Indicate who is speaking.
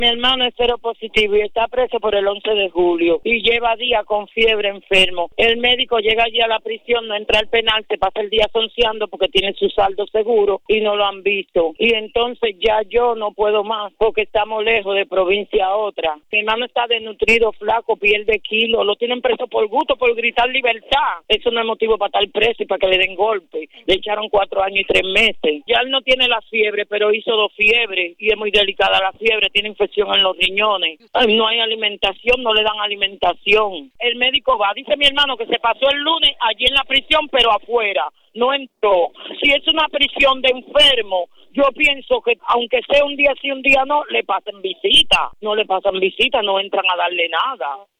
Speaker 1: Mi hermano es cero positivo y está preso por el 11 de julio y lleva días con fiebre, enfermo. El médico llega allí a la prisión, no entra al penal, se pasa el día sonceando porque tiene su saldo seguro y no lo han visto. Y entonces ya yo no puedo más porque estamos lejos de provincia a otra. Mi hermano está desnutrido, flaco, pierde kilos, lo tienen preso por gusto, por gritar libertad. Eso no es motivo para estar preso y para que le den golpe. Le echaron 4 años y 3 meses. Ya él no tiene la fiebre, pero hizo 2 fiebres y es muy delicada la fiebre, tiene infección en los riñones. Ay, no hay alimentación, no le dan alimentación. El médico va, dice mi hermano que se pasó el lunes allí en la prisión, pero afuera, no entró. Si es una prisión de enfermo, yo pienso que aunque sea un día sí, un día no, le pasan visita. No le pasan visita, no entran a darle nada.